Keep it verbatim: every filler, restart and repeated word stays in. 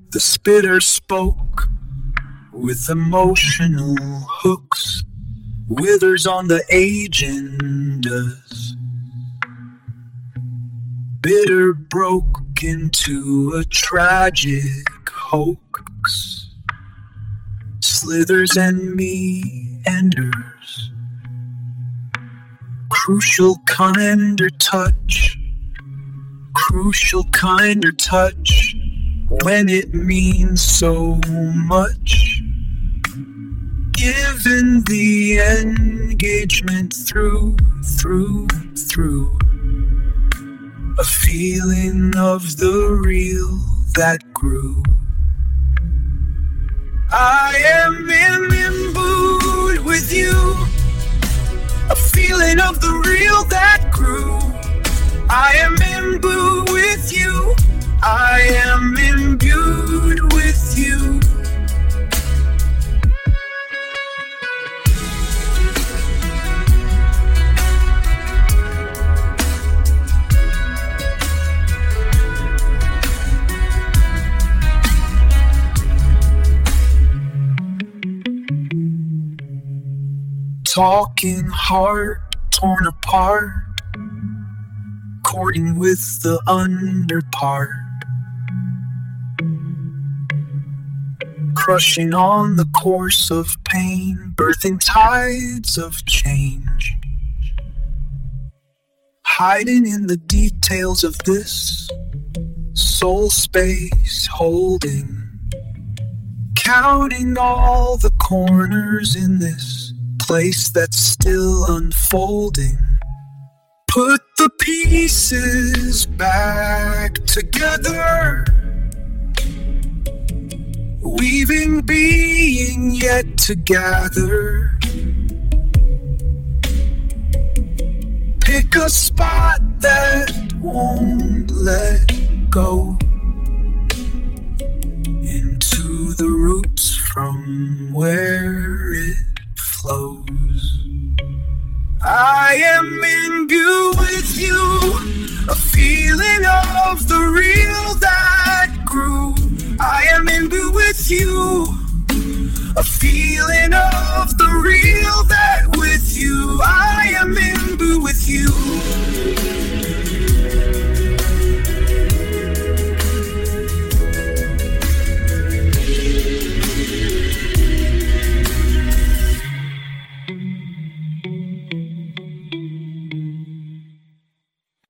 The spitter spoke with emotional hooks, withers on the agendas. Bitter broke into a tragic hoax, slithers and meanders. Crucial kinder touch, crucial kinder touch, when it means so much. Given the engagement through, through, through, a feeling of the real that grew. I am imbued with you, a feeling of the real that grew. I am imbued with you, I am imbued with you. Talking heart torn apart, courting with the underpart, crushing on the course of pain, birthing tides of change, hiding in the details of this soul space holding, counting all the corners in this place that's still unfolding. Put the pieces back together, weaving being yet to gather. Pick a spot that won't let go, into the roots from where it flows. I am imbued with you, a feeling of the real that grew. I am imbued with you, a feeling of the real that